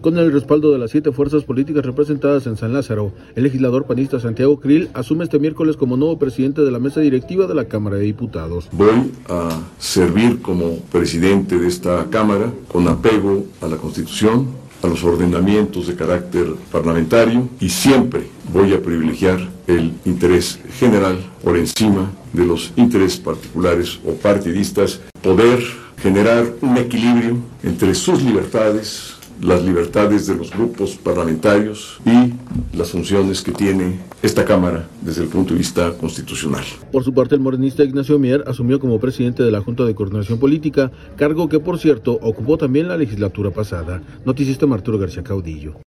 Con el respaldo de las 7 fuerzas políticas representadas en San Lázaro, el legislador panista Santiago Krill asume este miércoles como nuevo presidente de la mesa directiva de la Cámara de Diputados. Voy a servir como presidente de esta Cámara con apego a la Constitución, a los ordenamientos de carácter parlamentario y siempre voy a privilegiar el interés general por encima de los intereses particulares o partidistas, poder generar un equilibrio entre sus libertades, las libertades de los grupos parlamentarios y las funciones que tiene esta Cámara desde el punto de vista constitucional. Por su parte, el morenista Ignacio Mier asumió como presidente de la Junta de Coordinación Política, cargo que, por cierto, ocupó también la legislatura pasada. Noticista Arturo García Caudillo.